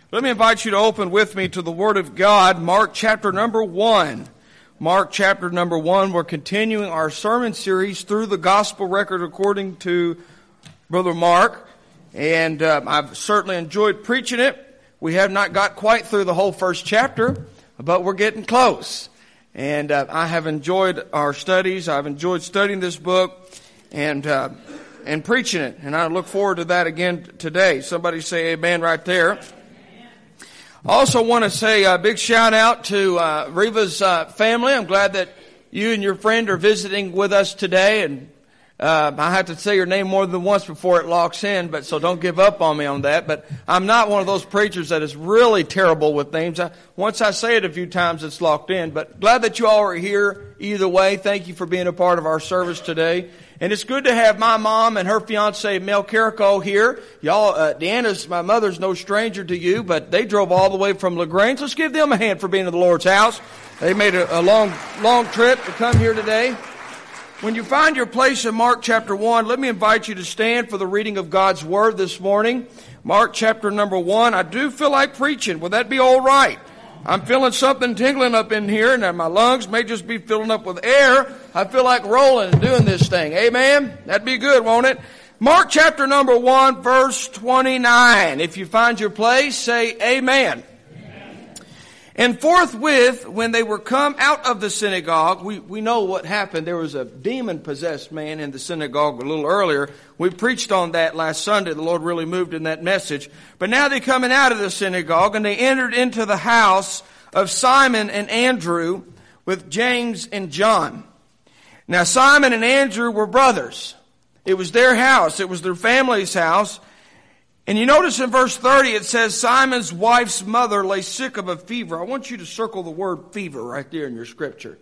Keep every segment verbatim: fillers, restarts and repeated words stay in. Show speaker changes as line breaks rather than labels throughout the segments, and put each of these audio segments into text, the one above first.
Let me invite you to open with me to the Word of God, Mark chapter number one. Mark chapter number one, we're continuing our sermon series through the gospel record according to Brother Mark. And uh, I've certainly enjoyed preaching it. We have not got quite through the whole first chapter, but we're getting close. And uh, I have enjoyed our studies. I've enjoyed studying this book and uh, and preaching it. And I look forward to that again today. Somebody say amen right there. I also want to say a big shout out to uh, Reva's uh, family. I'm glad that you and your friend are visiting with us today. And uh, I have to say your name more than once before it locks in, but so don't give up on me on that. But I'm not one of those preachers that is really terrible with names. I, once I say it a few times, it's locked in. But glad that you all are here either way. Thank you for being a part of our service today. And it's good to have my mom and her fiance, Mel Carrico, here. Y'all, uh, Deanna's, my mother's no stranger to you, but they drove all the way from LaGrange. Let's give them a hand for being in the Lord's house. They made a, a long, long trip to come here today. When you find your place in Mark chapter one, let me invite you to stand for the reading of God's Word this morning. Mark chapter number one. I do feel like preaching. Will that be all right? I'm feeling something tingling up in here, and my lungs may just be filling up with air. I feel like rolling and doing this thing. Amen? That'd be good, won't it? Mark chapter number one, verse twenty-nine. If you find your place, say amen. Amen. And forthwith, when they were come out of the synagogue, we, we know what happened. There was a demon-possessed man in the synagogue a little earlier. We preached on that last Sunday. The Lord really moved in that message. But now they're coming out of the synagogue, and they entered into the house of Simon and Andrew with James and John. Now Simon and Andrew were brothers. It was their house. It was their family's house. And you notice in verse thirty it says Simon's wife's mother lay sick of a fever. I want you to circle the word fever right there in your scripture.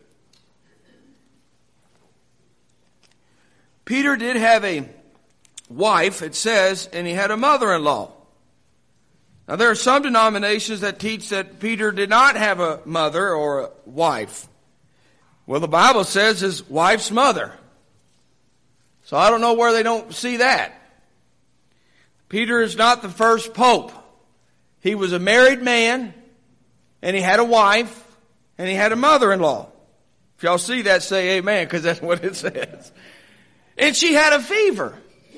Peter did have a wife, it says, and he had a mother-in-law. Now there are some denominations that teach that Peter did not have a mother or a wife. Well, the Bible says his wife's mother. So I don't know where they don't see that. Peter is not the first pope. He was a married man, and he had a wife, and he had a mother-in-law. If y'all see that, say amen, because that's what it says. And she had a fever.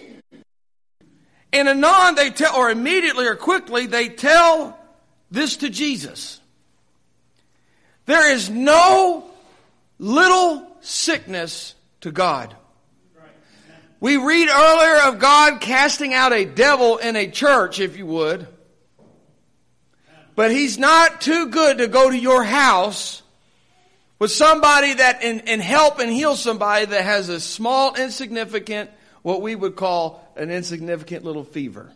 And anon they tell, or immediately or quickly, they tell this to Jesus. There is no little sickness to God. We read earlier of God casting out a devil in a church, if you would. But He's not too good to go to your house with somebody that, and, and help and heal somebody that has a small, insignificant, what we would call an insignificant little fever.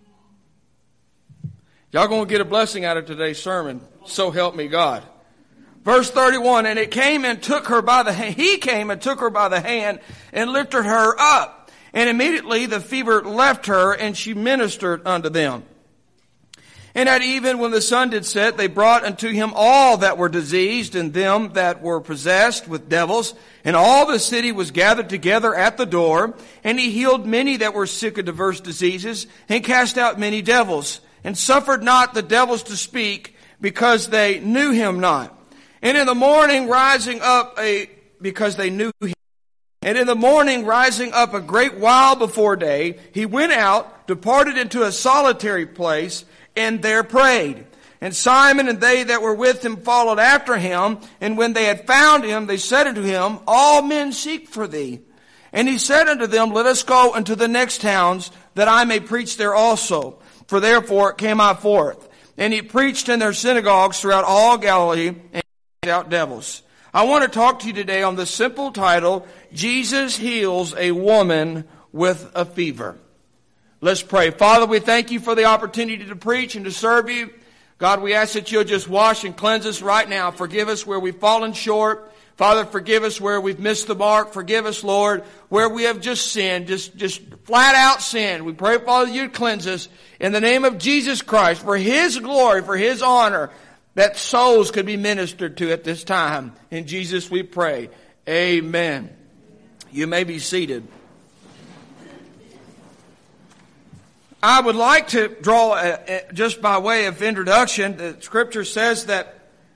Y'all going to get a blessing out of today's sermon. So help me God. Verse thirty-one, and it came and took her by the hand. He came and took her by the hand and lifted her up. And immediately the fever left her, and she ministered unto them. And at even when the sun did set, they brought unto him all that were diseased, and them that were possessed with devils. And all the city was gathered together at the door. And he healed many that were sick of diverse diseases, and cast out many devils, and suffered not the devils to speak, because they knew him not. And in the morning rising up a, because they knew him. And in the morning rising up a great while before day, he went out, departed into a solitary place, and there prayed. And Simon and they that were with him followed after him. And when they had found him, they said unto him, all men seek for thee. And he said unto them, let us go unto the next towns, that I may preach there also. For therefore came I forth. And he preached in their synagogues throughout all Galilee, and out devils. I want to talk to you today on the simple title, Jesus Heals a Woman with a Fever. Let's pray. Father, we thank you for the opportunity to preach and to serve you. God, we ask that you'll just wash and cleanse us right now. Forgive us where we've fallen short. Father, forgive us where we've missed the mark. Forgive us, Lord, where we have just sinned, just, just flat out sinned. We pray, Father, you'd cleanse us in the name of Jesus Christ for His glory, for His honor, that souls could be ministered to at this time. In Jesus we pray. Amen. You may be seated. I would like to draw, a, a, just by way of introduction, the Scripture says that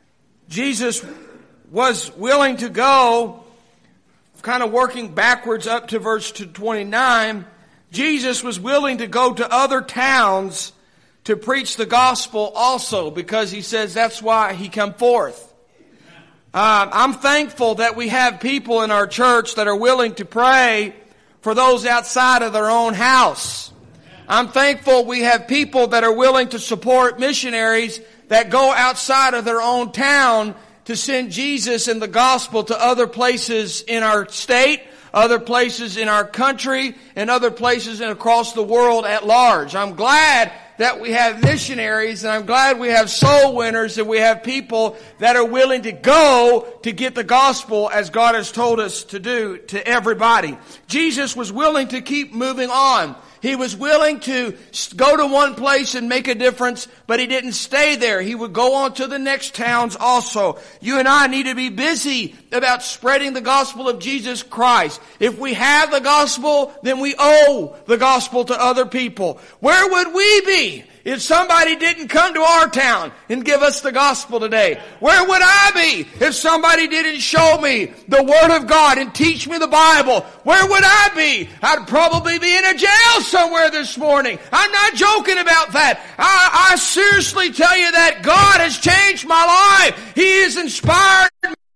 Jesus was willing to go, kind of working backwards up to verse twenty-nine, Jesus was willing to go to other towns to preach the gospel also, because he says that's why he come forth. Um, I'm thankful that we have people in our church that are willing to pray for those outside of their own house. I'm thankful we have people that are willing to support missionaries that go outside of their own town to send Jesus and the gospel to other places in our state, other places in our country, and other places and across the world at large. I'm glad that we have missionaries, and I'm glad we have soul winners, and we have people that are willing to go to get the gospel as God has told us to do to everybody. Jesus was willing to keep moving on. He was willing to go to one place and make a difference, but he didn't stay there. He would go on to the next towns also. You and I need to be busy about spreading the gospel of Jesus Christ. If we have the gospel, then we owe the gospel to other people. Where would we be if somebody didn't come to our town and give us the gospel today? Where would I be if somebody didn't show me the Word of God and teach me the Bible? Where would I be? I'd probably be in a jail somewhere this morning. I'm not joking about that. I, I seriously tell you that God has changed my life. He has inspired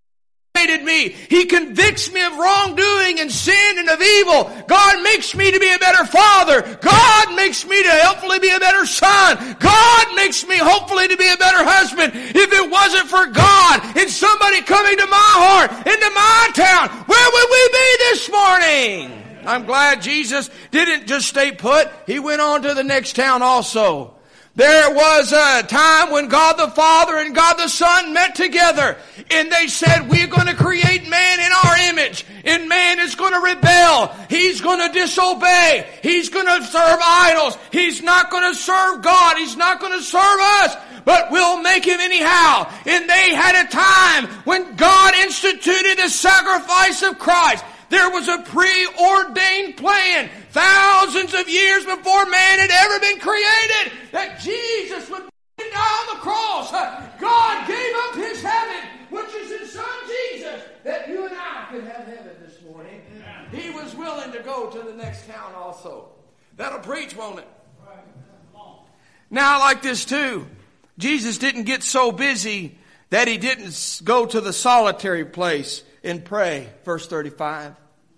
me. He convicts me of wrongdoing and sin and of evil. God makes me to be a better father. God makes me to hopefully be a better son. God makes me hopefully to be a better husband. If it wasn't for God and somebody coming to my heart, into my town, where would we be this morning? I'm glad Jesus didn't just stay put. He went on to the next town also. There was a time when God the Father and God the Son met together, and they said, we're going to create man in our image, and man is going to rebel. He's going to disobey. He's going to serve idols. He's not going to serve God. He's not going to serve us, but we'll make him anyhow. And they had a time when God instituted the sacrifice of Christ. There was a preordained plan thousands of years before man had ever been created that Jesus would die on the cross. God gave up his heaven, which is his son Jesus, that you and I could have heaven this morning. He was willing to go to the next town also. That'll preach, won't it? Now I like this too. Jesus didn't get so busy that he didn't go to the solitary place and pray. Verse thirty-five.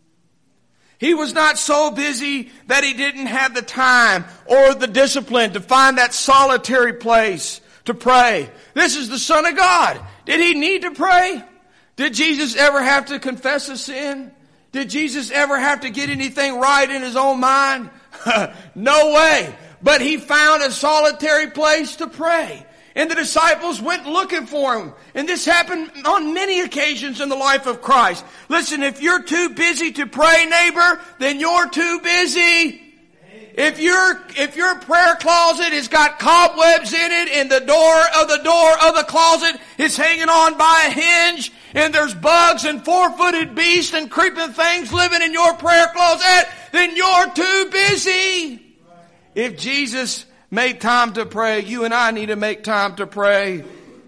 He was not so busy that he didn't have the time or the discipline to find that solitary place to pray. This is the Son of God. Did he need to pray? Did Jesus ever have to confess a sin? Did Jesus ever have to get anything right in his own mind? No way. But he found a solitary place to pray. And the disciples went looking for him. And this happened on many occasions in the life of Christ. Listen, if you're too busy to pray, neighbor, then you're too busy. If your if your prayer closet has got cobwebs in it and the door of the door of the closet is hanging on by a hinge, and there's bugs and four-footed beasts and creeping things living in your prayer closet, then you're too busy. If Jesus made time to pray, you and I need to make time to pray.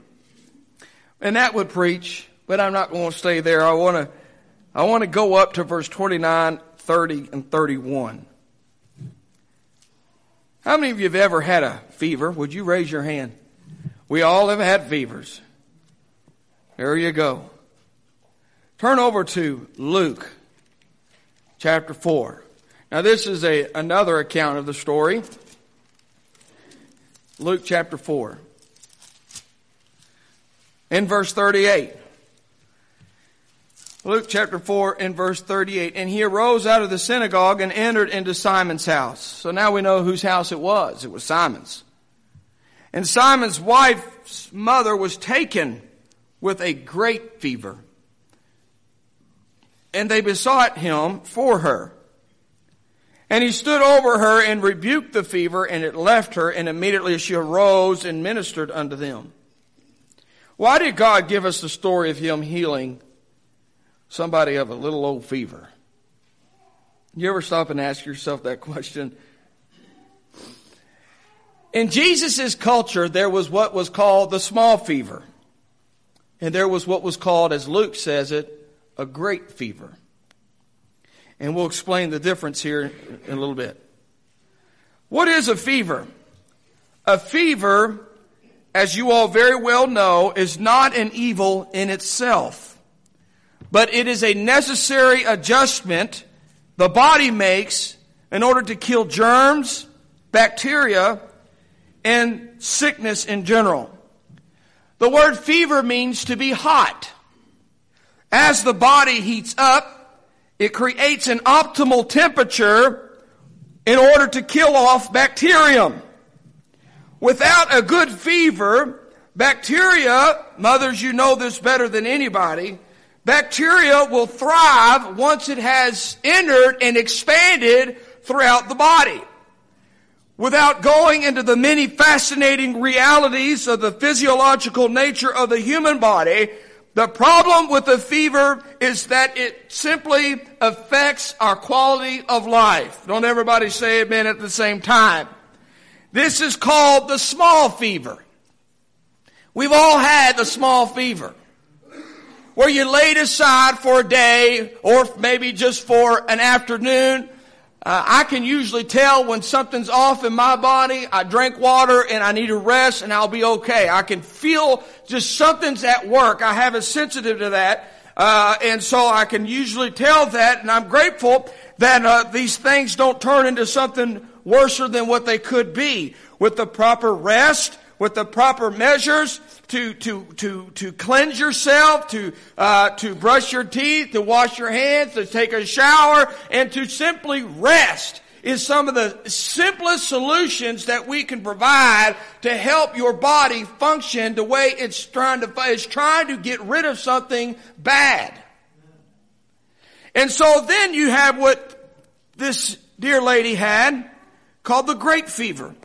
And that would preach, but I'm not going to stay there. I want to I want to go up to verse twenty-nine, thirty, and thirty-one. How many of you have ever had a fever? Would you raise your hand? We all have had fevers. There you go. Turn over to Luke chapter four. Now this is a another account of the story. Luke chapter four. In verse thirty-eight. Luke chapter four in verse thirty-eight. And he arose out of the synagogue and entered into Simon's house. So now we know whose house it was. It was Simon's. And Simon's wife's mother was taken with a great fever. And they besought him for her. And he stood over her and rebuked the fever, and it left her, and immediately she arose and ministered unto them. Why did God give us the story of him healing somebody of a little old fever? You ever stop and ask yourself that question? In Jesus' culture, there was what was called the small fever. And there was what was called, as Luke says it, a great fever. And we'll explain the difference here in a little bit. What is a fever? A fever, as you all very well know, is not an evil in itself. But it is a necessary adjustment the body makes in order to kill germs, bacteria, and sickness in general. The word fever means to be hot. As the body heats up, it creates an optimal temperature in order to kill off bacterium. Without a good fever, bacteria, mothers, you know this better than anybody, bacteria will thrive once it has entered and expanded throughout the body. Without going into the many fascinating realities of the physiological nature of the human body, the problem with the fever is that it simply affects our quality of life. Don't everybody say amen at the same time. This is called the small fever. We've all had the small fever, where you laid aside for a day or maybe just for an afternoon. Uh, I can usually tell when something's off in my body. I drink water and I need a rest and I'll be okay. I can feel just something's at work. I have a sensitive to that. Uh, and so I can usually tell that, and I'm grateful that uh, these things don't turn into something worse than what they could be. With the proper rest, with the proper measures to to to to cleanse yourself, to uh, to brush your teeth, to wash your hands, to take a shower, and to simply rest is some of the simplest solutions that we can provide to help your body function the way it's trying to it's trying to get rid of something bad. And so then you have what this dear lady had called the great fever.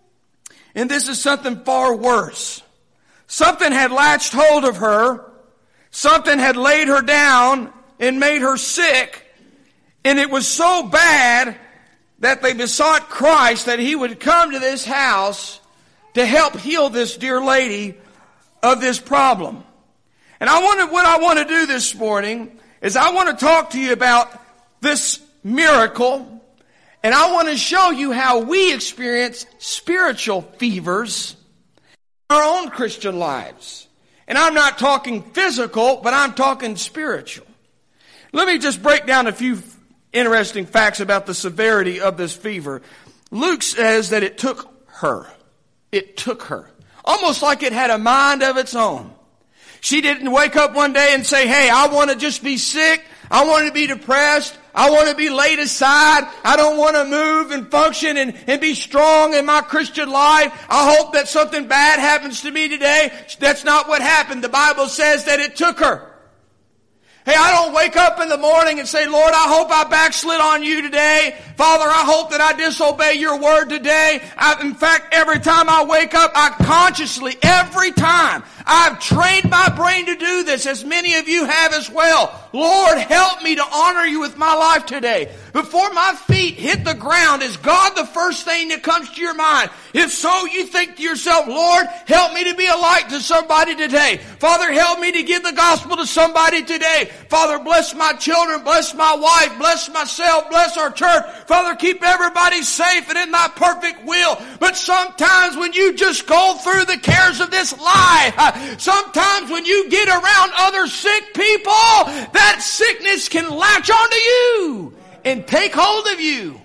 And this is something far worse. Something had latched hold of her. Something had laid her down and made her sick. And it was so bad that they besought Christ that he would come to this house to help heal this dear lady of this problem. And I want to, what I want to do this morning is I want to talk to you about this miracle. And I want to show you how we experience spiritual fevers in our own Christian lives. And I'm not talking physical, but I'm talking spiritual. Let me just break down a few interesting facts about the severity of this fever. Luke says that it took her. It took her. Almost like it had a mind of its own. She didn't wake up one day and say, hey, I want to just be sick. I want to be depressed. I want to be laid aside. I don't want to move and function and, and be strong in my Christian life. I hope that something bad happens to me today. That's not what happened. The Bible says that it took her. Hey, I don't wake up in the morning and say, Lord, I hope I backslid on you today. Father, I hope that I disobey your word today. I, in fact, every time I wake up, I consciously, every time, I've trained my brain to do this, as many of you have as well. Lord, help me to honor you with my life today. Before my feet hit the ground, is God the first thing that comes to your mind? If so, you think to yourself, Lord, help me to be a light to somebody today. Father, help me to give the gospel to somebody today. Father, bless my children, bless my wife, bless myself, bless our church. Father, keep everybody safe and in thy perfect will. But sometimes when you just go through the cares of this life, sometimes when you get around other sick people, that sickness can latch onto you and take hold of you.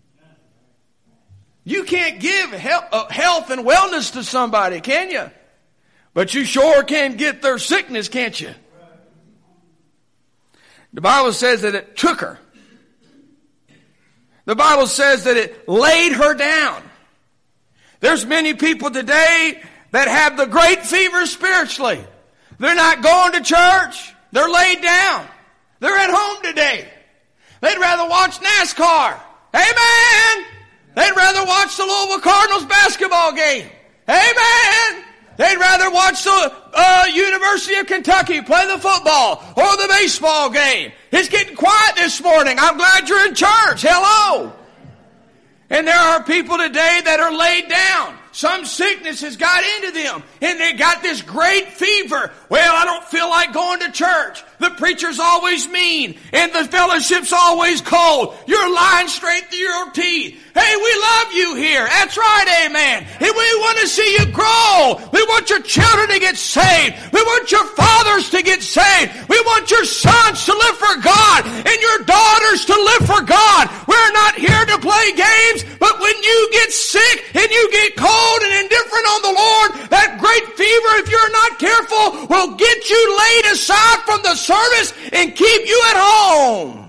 You can't give health and wellness to somebody, can you? But you sure can get their sickness, can't you? The Bible says that it took her. The Bible says that it laid her down. There's many people today that have the great fever spiritually. They're not going to church. They're laid down. They're at home today. They'd rather watch NASCAR. Amen. They'd rather watch the Louisville Cardinals basketball game. Amen. They'd rather watch the uh, University of Kentucky play the football or the baseball game. It's getting quiet this morning. I'm glad you're in church. Hello. And there are people today that are laid down. some sickness has got into them, and they got this great fever. Well, I don't feel like going to church. The preacher's always mean, and the fellowship's always cold. You're lying straight through your teeth. Hey, we love you here. That's right, amen. And we want to see you grow. We want your children to get saved. We want your fathers to get saved. We want your sons to live for God and your daughters to live for God. We're not here to play games, but when you get sick and you get cold and indifferent on the Lord, that great fever, if you're not careful, will get you laid aside from the service and keep you at home.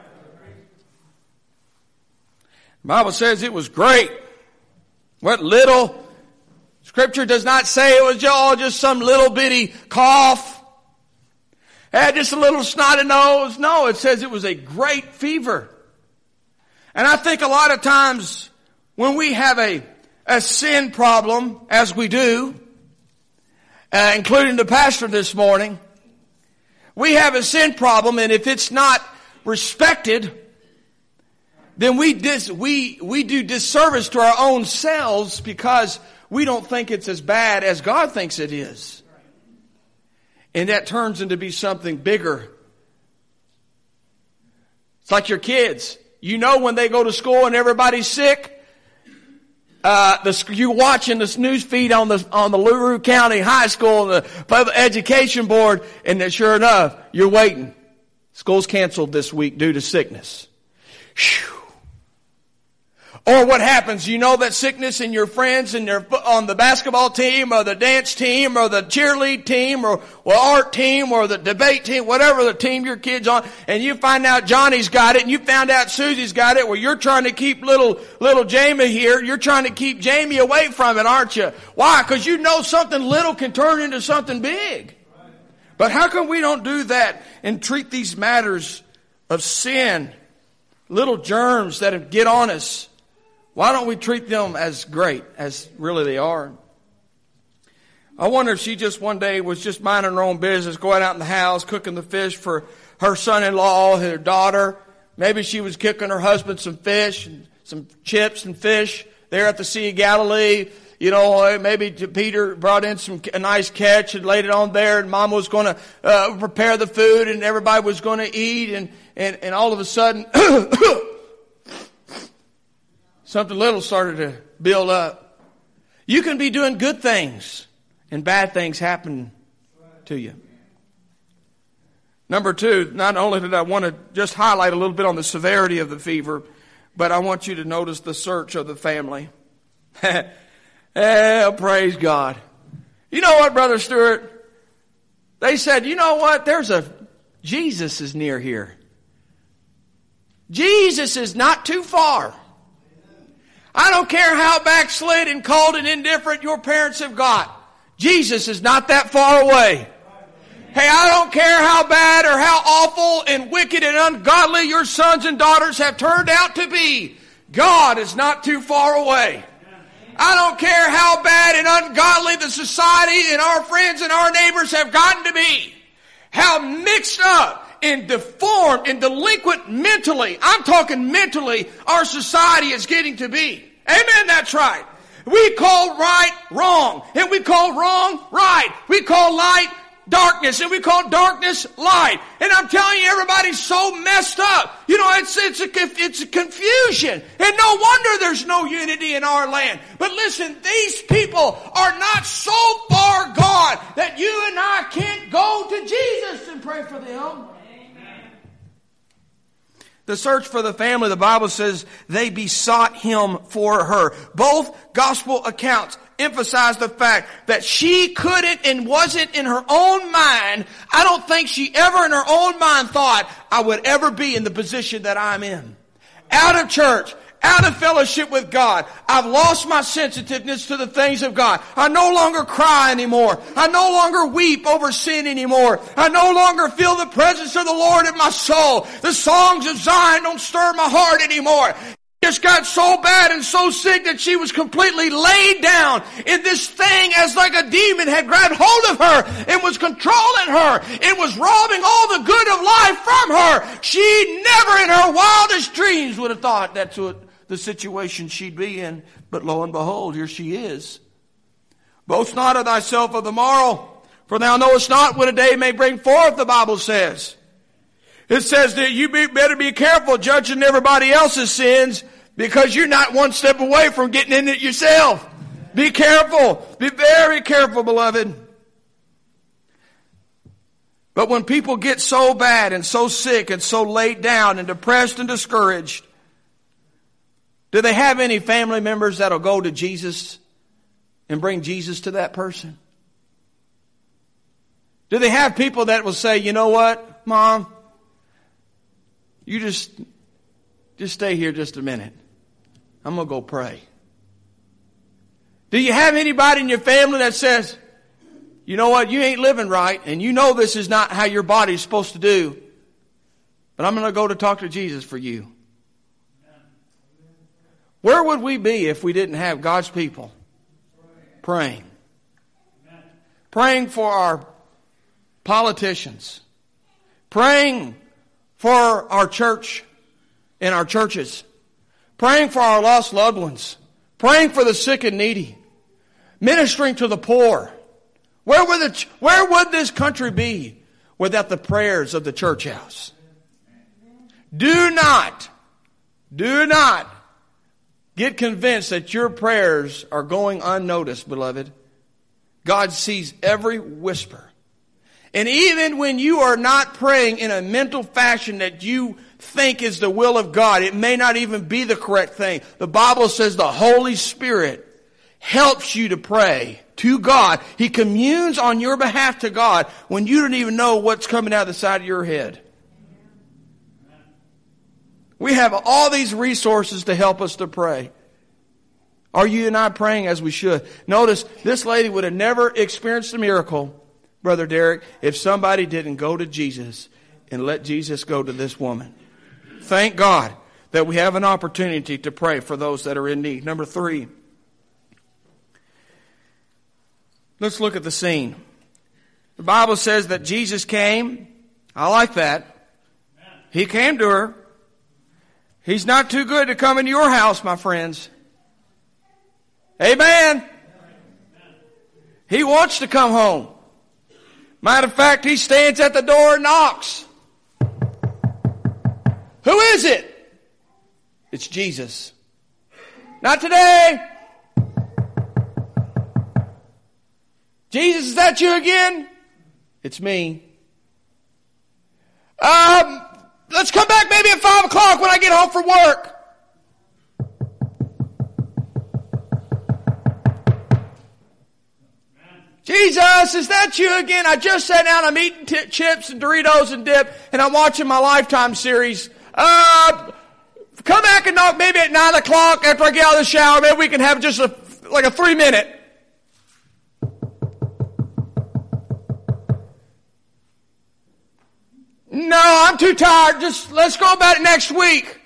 The Bible says it was great. What little? Scripture does not say it was all just some little bitty cough. Had just a little snotty nose. No, it says it was a great fever. And I think a lot of times when we have a, a sin problem, as we do, uh, including the pastor this morning, we have a sin problem, and if it's not respected, then we dis, we we do disservice to our own selves because we don't think it's as bad as God thinks it is. And that turns into be something bigger. It's like your kids. You know when they go to school and everybody's sick, uh, the, you watching this news feed on the on the LaRue County High School and the Public Education Board, and then sure enough, you're waiting. School's canceled this week due to sickness. Whew. Or what happens, you know that sickness in your friends and they're on the basketball team or the dance team or the cheerlead team or, or art team or the debate team, whatever the team your kid's on, and you find out Johnny's got it and you found out Susie's got it. Well, you're trying to keep little, little Jamie here. You're trying to keep Jamie away from it, aren't you? Why? Because you know something little can turn into something big. But how come we don't do that and treat these matters of sin, little germs that get on us? Why don't we treat them as great as really they are? I wonder if she just one day was just minding her own business, going out in the house, cooking the fish for her son-in-law, her daughter. Maybe she was cooking her husband some fish, and some chips and fish there at the Sea of Galilee. You know, maybe Peter brought in some a nice catch and laid it on there, and Mama was going to uh, prepare the food, and everybody was going to eat, and, and, and all of a sudden... something little started to build up. You can be doing good things and bad things happen to you. Number two, not only did I want to just highlight a little bit on the severity of the fever, but I want you to notice the search of the family. Oh, praise God. You know what, Brother Stewart? They said, you know what? There's a, Jesus is near here. Jesus is not too far. I don't care how backslid and cold and indifferent your parents have got. Jesus is not that far away. Hey, I don't care how bad or how awful and wicked and ungodly your sons and daughters have turned out to be. God is not too far away. I don't care how bad and ungodly the society and our friends and our neighbors have gotten to be. How mixed up and deformed and delinquent mentally, I'm talking mentally, our society is getting to be. Amen, that's right. We call right wrong, and we call wrong right. We call light darkness, and we call darkness light. And I'm telling you, everybody's so messed up. You know, it's it's a, it's a confusion. And no wonder there's no unity in our land. But listen, these people are not so far gone that you and I can't go to Jesus and pray for them. The search for the family, the Bible says they besought him for her. Both gospel accounts emphasize the fact that she couldn't and wasn't in her own mind. I don't think she ever in her own mind thought I would ever be in the position that I'm in. Out of church, out of fellowship with God. I've lost my sensitiveness to the things of God. I no longer cry anymore. I no longer weep over sin anymore. I no longer feel the presence of the Lord in my soul. The songs of Zion don't stir my heart anymore. It just got so bad and so sick that she was completely laid down in this thing as like a demon had grabbed hold of her and was controlling her. It was robbing all the good of life from her. She never in her wildest dreams would have thought that's what the situation she'd be in. But lo and behold, here she is. Boast not of thyself of the morrow, for thou knowest not what a day may bring forth, the Bible says. It says that you be, better be careful judging everybody else's sins, because you're not one step away from getting in it yourself. Be careful. Be very careful, beloved. But when people get so bad and so sick and so laid down and depressed and discouraged, do they have any family members that'll go to Jesus and bring Jesus to that person? Do they have people that will say, you know what, Mom, you just, just stay here just a minute. I'm going to go pray. Do you have anybody in your family that says, you know what, you ain't living right, and you know this is not how your body's supposed to do, but I'm going to go to talk to Jesus for you? Where would we be if we didn't have God's people praying? Praying for our politicians. Praying for our church and our churches. Praying for our lost loved ones. Praying for the sick and needy. Ministering to the poor. Where would, the, where would this country be without the prayers of the church house? Do not, do not get convinced that your prayers are going unnoticed, beloved. God sees every whisper. And even when you are not praying in a mental fashion that you think is the will of God, it may not even be the correct thing. The Bible says the Holy Spirit helps you to pray to God. He communes on your behalf to God when you don't even know what's coming out of the side of your head. We have all these resources to help us to pray. Are you and I praying as we should? Notice, this lady would have never experienced a miracle, Brother Derek, if somebody didn't go to Jesus and let Jesus go to this woman. Thank God that we have an opportunity to pray for those that are in need. Number three. Let's look at the scene. The Bible says that Jesus came. I like that. He came to her. He's not too good to come into your house, my friends. Amen. He wants to come home. Matter of fact, he stands at the door and knocks. Who is it? It's Jesus. Not today. Jesus, is that you again? It's me. Um, let's come back maybe at five o'clock when I get home from work. Jesus, is that you again? I just sat down, I'm eating t- chips and Doritos and dip, and I'm watching my Lifetime series. Uh, come back and knock maybe at nine o'clock after I get out of the shower. Maybe we can have just a, like a three minute. No, I'm too tired. Just let's go about it next week.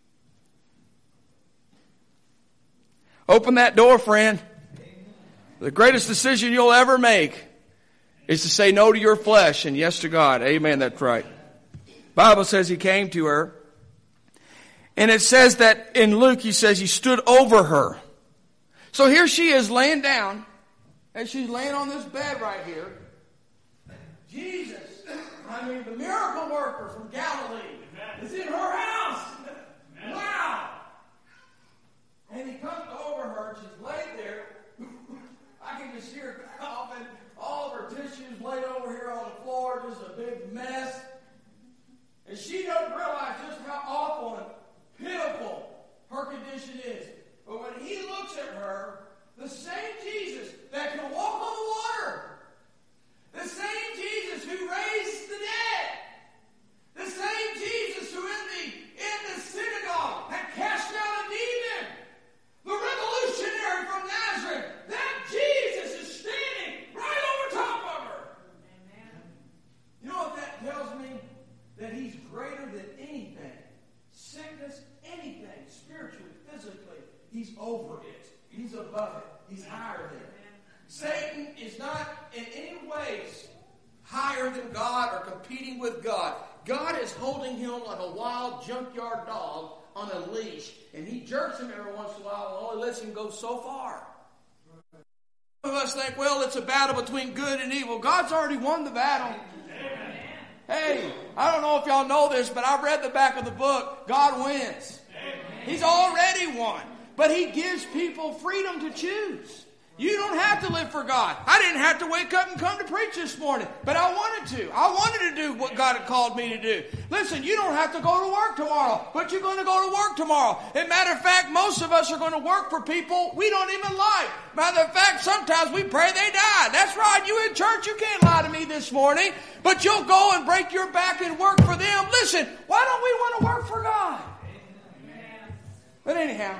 Open that door, friend. The greatest decision you'll ever make is to say no to your flesh and yes to God. Amen, that's right. Bible says he came to her. And it says that in Luke, he says he stood over her. So here she is laying down. And she's laying on this bed right here. Jesus, I mean the miracle worker from Galilee, is in her house. Wow. And he comes over her. She's laid there. I can just hear her coughing. All of her tissues laid over here on the floor. Just a big mess. And she doesn't realize just how awful and pitiful her condition is. But when he looks at her, the same Jesus that can walk on the water, the same Jesus who raised the dead, the same Jesus who in the, in the synagogue had cast out a demon, the revolutionary from Nazareth, that Jesus is standing right over top of her. Amen. You know what that tells me? That he's greater than anything. Sickness, anything, spiritually, physically, he's over it. He's above it. He's higher than it. Satan is not in any ways higher than God or competing with God. God is holding him like a wild junkyard dog on a leash, and he jerks him every once in a while and only lets him go so far. Some of us think, well, it's a battle between good and evil. God's already won the battle. Amen. Hey, I don't know if y'all know this, but I've read the back of the book. God wins. Amen. He's already won. But He gives people freedom to choose. You don't have to live for God. I didn't have to wake up and come to preach this morning, but I wanted to. I wanted to do what God had called me to do. Listen, you don't have to go to work tomorrow, but you're going to go to work tomorrow. As a matter of fact, most of us are going to work for people we don't even like. Matter of fact, sometimes we pray they die. That's right. You in church, you can't lie to me this morning, but you'll go and break your back and work for them. Listen, why don't we want to work for God? But anyhow,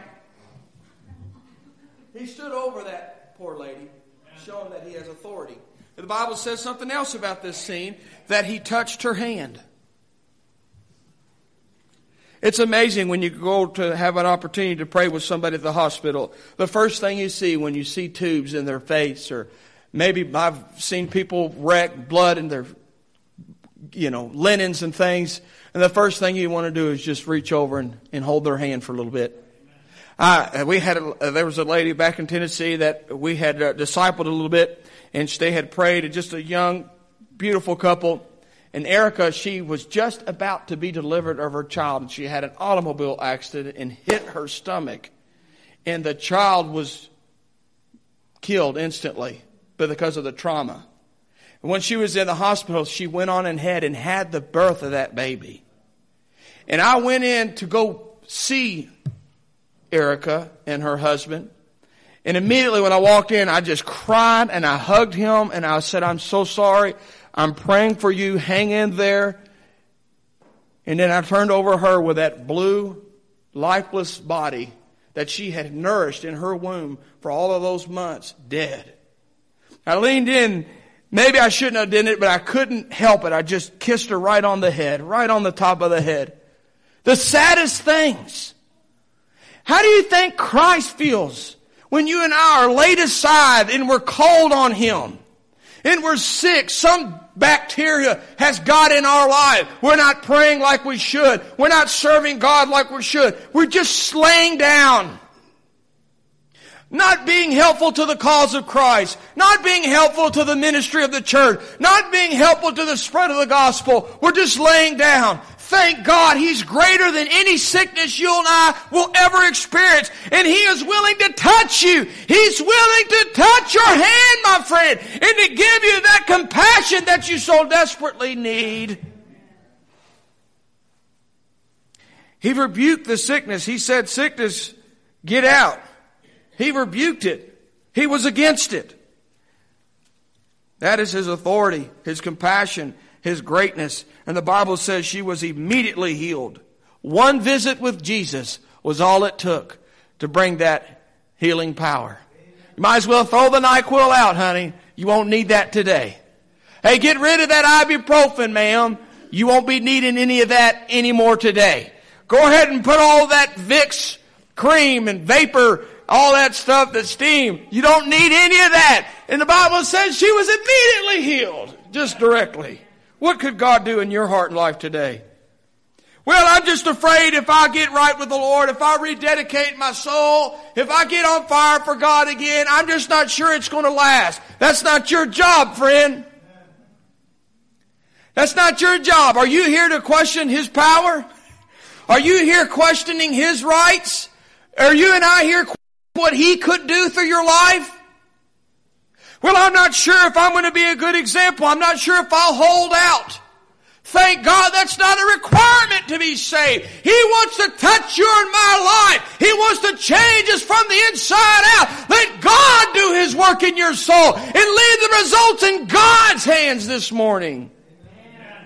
He stood over that poor lady, showing that He has authority. The Bible says something else about this scene, that He touched her hand. It's amazing when you go to have an opportunity to pray with somebody at the hospital. The first thing you see when you see tubes in their face, or maybe I've seen people wreck blood in their, you know, linens and things, and the first thing you want to do is just reach over and, and hold their hand for a little bit. Uh, we had a, there was a lady back in Tennessee that we had uh, discipled a little bit, and they had prayed. Just a young, beautiful couple. And Erica, she was just about to be delivered of her child, and she had an automobile accident and hit her stomach, and the child was killed instantly, but because of the trauma. And when she was in the hospital, she went on ahead and had the birth of that baby. And I went in to go see Erica and her husband. And immediately when I walked in, I just cried and I hugged him and I said, I'm so sorry. I'm praying for you. Hang in there. And then I turned over her with that blue, lifeless body that she had nourished in her womb for all of those months, dead. I leaned in. Maybe I shouldn't have done it, but I couldn't help it. I just kissed her right on the head, right on the top of the head. The saddest things. How do you think Christ feels when you and I are laid aside and we're cold on Him and we're sick? Some bacteria has got in our life. We're not praying like we should. We're not serving God like we should. We're just laying down. Not being helpful to the cause of Christ. Not being helpful to the ministry of the church. Not being helpful to the spread of the gospel. We're just laying down. Thank God He's greater than any sickness you and I will ever experience. And He is willing to touch you. He's willing to touch your hand, my friend, and to give you that compassion that you so desperately need. He rebuked the sickness. He said, sickness, get out. He rebuked it. He was against it. That is His authority, His compassion, His greatness. And the Bible says she was immediately healed. One visit with Jesus was all it took to bring that healing power. You might as well throw the NyQuil out, honey. You won't need that today. Hey, get rid of that ibuprofen, ma'am. You won't be needing any of that anymore today. Go ahead and put all that Vicks cream and vapor, all that stuff, that steam. You don't need any of that. And the Bible says she was immediately healed, just directly. What could God do in your heart and life today? Well, I'm just afraid if I get right with the Lord, if I rededicate my soul, if I get on fire for God again, I'm just not sure it's going to last. That's not your job, friend. That's not your job. Are you here to question His power? Are you here questioning His rights? Are you and I here questioning what He could do through your life? Well, I'm not sure if I'm going to be a good example. I'm not sure if I'll hold out. Thank God that's not a requirement to be saved. He wants to touch your and my life. He wants to change us from the inside out. Let God do His work in your soul and leave the results in God's hands this morning. Amen.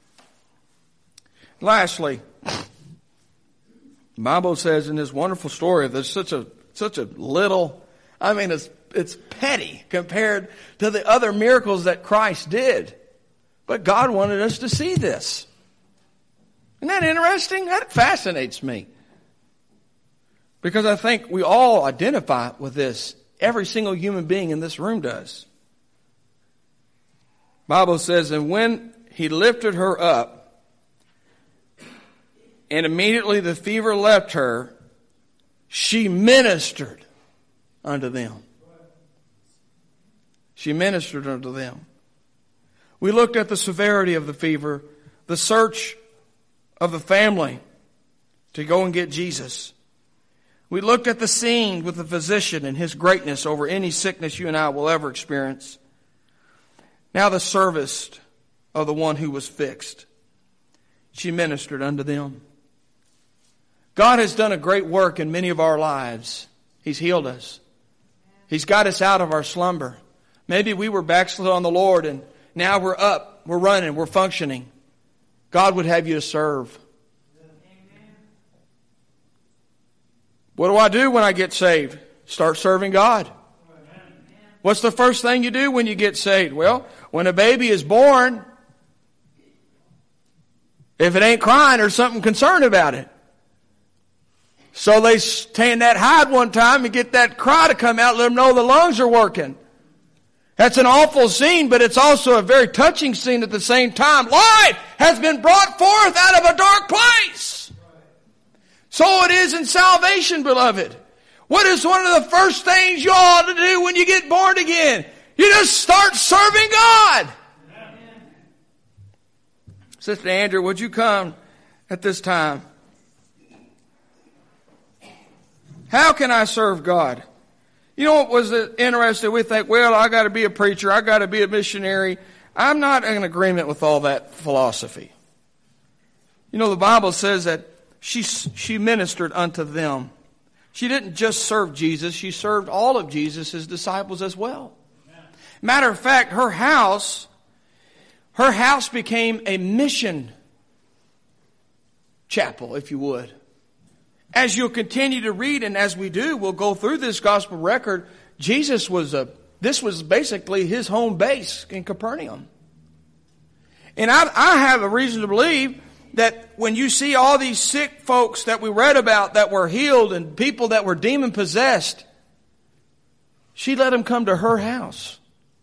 Lastly, the Bible says in this wonderful story, there's such a such a little, I mean, it's it's petty compared to the other miracles that Christ did. But God wanted us to see this. Isn't that interesting? That fascinates me. Because I think we all identify with this. Every single human being in this room does. The Bible says, and when He lifted her up, and immediately the fever left her, she ministered unto them. She ministered unto them. We looked at the severity of the fever, the search of the family to go and get Jesus. We looked at the scene with the physician and his greatness over any sickness you and I will ever experience. Now the service of the one who was fixed. She ministered unto them. God has done a great work in many of our lives. He's healed us. He's got us out of our slumber. Maybe we were backslid on the Lord and now we're up, we're running, we're functioning. God would have you to serve. What do I do when I get saved? Start serving God. What's the first thing you do when you get saved? Well, when a baby is born, if it ain't crying, there's something concerned about it. So they stay in that hide one time and get that cry to come out, let them know the lungs are working. That's an awful scene, but it's also a very touching scene at the same time. Life has been brought forth out of a dark place. So it is in salvation, beloved. What is one of the first things you ought to do when you get born again? You just start serving God. Amen. Sister Andrew, would you come at this time? How can I serve God? You know what was interesting? We think, well, I got to be a preacher. I got to be a missionary. I'm not in agreement with all that philosophy. You know, the Bible says that she, she ministered unto them. She didn't just serve Jesus. She served all of Jesus' disciples as well. Matter of fact, her house, her house became a mission chapel, if you would. As you'll continue to read, and as we do, we'll go through this gospel record. Jesus was a, this was basically his home base in Capernaum. And I, I have a reason to believe that when you see all these sick folks that we read about that were healed and people that were demon possessed, she let them come to her house.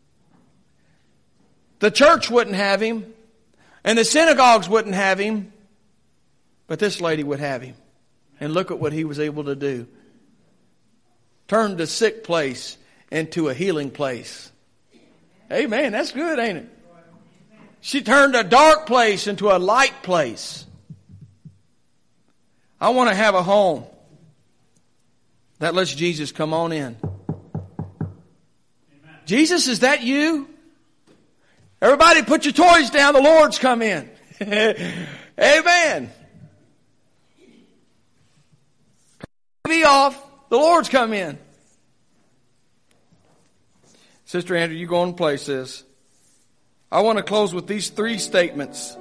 The church wouldn't have him, and the synagogues wouldn't have him, but this lady would have him. And look at what he was able to do. Turned a sick place into a healing place. Amen. That's good, ain't it? She turned a dark place into a light place. I want to have a home that lets Jesus come on in. Amen. Jesus, is that you? Everybody put your toys down. The Lord's come in. Amen. Be off. The Lord's come in. Sister Andrew, you go and place this. I want to close with these three statements.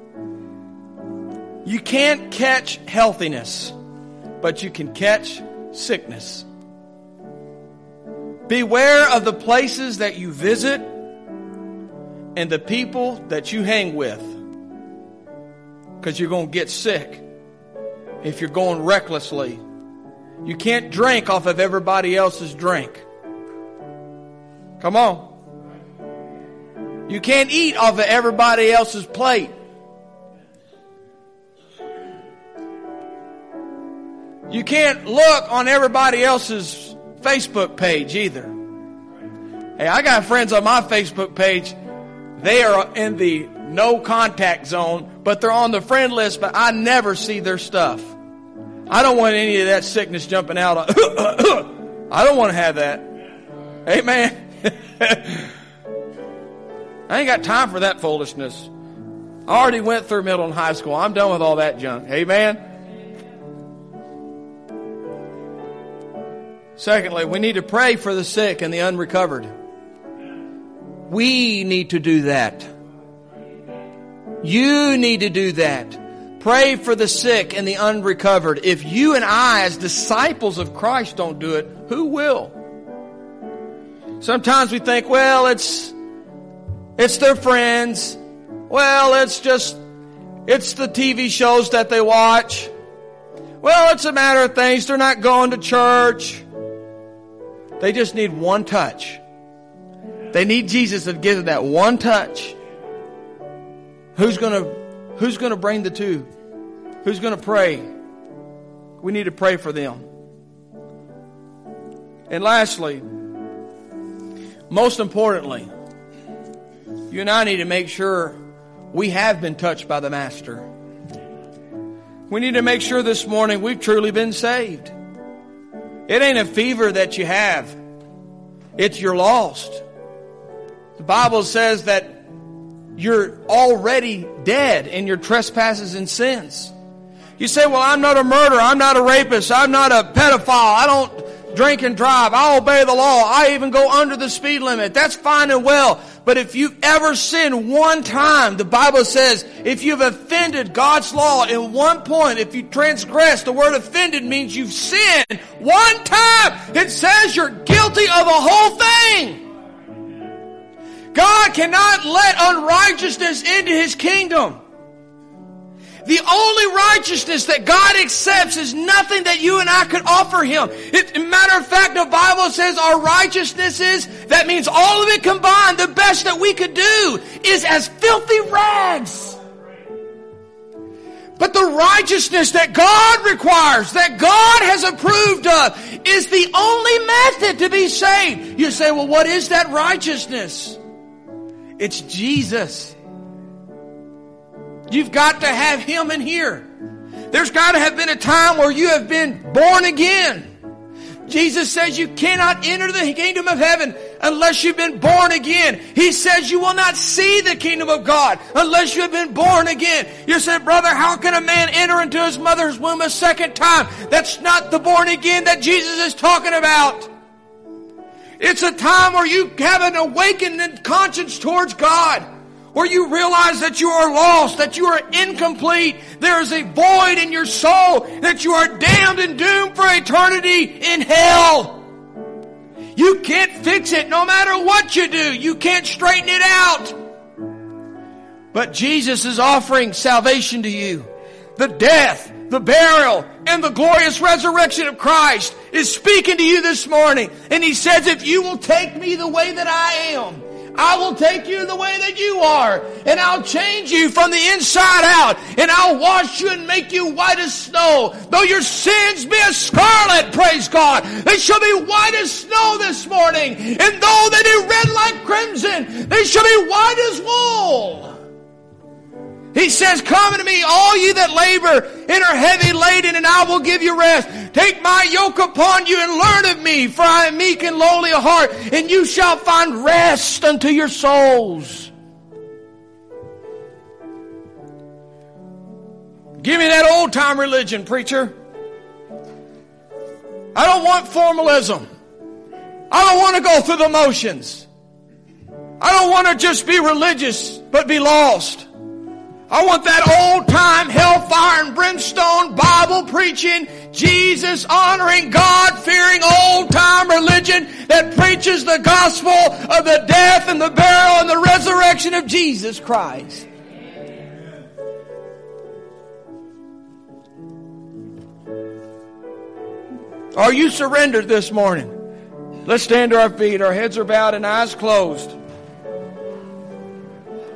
You can't catch healthiness, but you can catch sickness. Beware of the places that you visit and the people that you hang with, because you're going to get sick if you're going recklessly. You can't drink off of everybody else's drink. Come on. You can't eat off of everybody else's plate. You can't look on everybody else's Facebook page either. Hey, I got friends on my Facebook page. They are in the no contact zone, but they're on the friend list, but I never see their stuff. I don't want any of that sickness jumping out. I don't want to have that. Amen. I ain't got time for that foolishness. I already went through middle and high school. I'm done with all that junk. Amen. Secondly, we need to pray for the sick and the unrecovered. We need to do that. You need to do that. Pray for the sick and the unrecovered. If you and I, as disciples of Christ, don't do it, who will? Sometimes we think, well, it's it's their friends. Well, it's just, it's the T V shows that they watch. Well, it's a matter of things. They're not going to church. They just need one touch. They need Jesus to give them that one touch. Who's going to Who's going to bring the two? Who's going to pray? We need to pray for them. And lastly, Most importantly, you and I need to make sure we have been touched by the Master. We need to make sure this morning we've truly been saved. It ain't a fever that you have. It's you're lost. The Bible says that you're already dead in your trespasses and sins. You say, well, I'm not a murderer. I'm not a rapist. I'm not a pedophile. I don't drink and drive. I obey the law. I even go under the speed limit. That's fine and well. But if you've ever sinned one time, the Bible says if you've offended God's law in one point, if you transgress, the word offended means you've sinned one time. It says you're guilty of the whole thing. God cannot let unrighteousness into His kingdom. The only righteousness that God accepts is nothing that you and I could offer Him. It, matter of fact, the Bible says our righteousness is, that means all of it combined, the best that we could do is as filthy rags. But the righteousness that God requires, that God has approved of, is the only method to be saved. You say, well, what is that righteousness? It's Jesus. You've got to have Him in here. There's got to have been a time where you have been born again. Jesus says you cannot enter the kingdom of heaven unless you've been born again. He says you will not see the kingdom of God unless you have been born again. You say, brother, how can a man enter into his mother's womb a second time? That's not the born again that Jesus is talking about. It's a time where you have an awakened conscience towards God, where you realize that you are lost, that you are incomplete. There is a void in your soul, that you are damned and doomed for eternity in hell. You can't fix it no matter what you do. You can't straighten it out. But Jesus is offering salvation to you. The death, the burial, and the glorious resurrection of Christ is speaking to you this morning. And He says, if you will take me the way that I am, I will take you the way that you are, and I'll change you from the inside out, and I'll wash you and make you white as snow. Though your sins be as scarlet, praise God, they shall be white as snow this morning. And though they be red like crimson, they shall be white as wool. He says, come unto me, all ye that labor and are heavy laden, and I will give you rest. Take my yoke upon you and learn of me, for I am meek and lowly of heart, and you shall find rest unto your souls. Give me that old-time religion, preacher. I don't want formalism. I don't want to go through the motions. I don't want to just be religious, but be lost. I want that old-time hellfire and brimstone Bible preaching, Jesus honoring, God-fearing old-time religion that preaches the gospel of the death and the burial and the resurrection of Jesus Christ. Are you surrendered this morning? Let's stand to our feet. Our heads are bowed and eyes closed.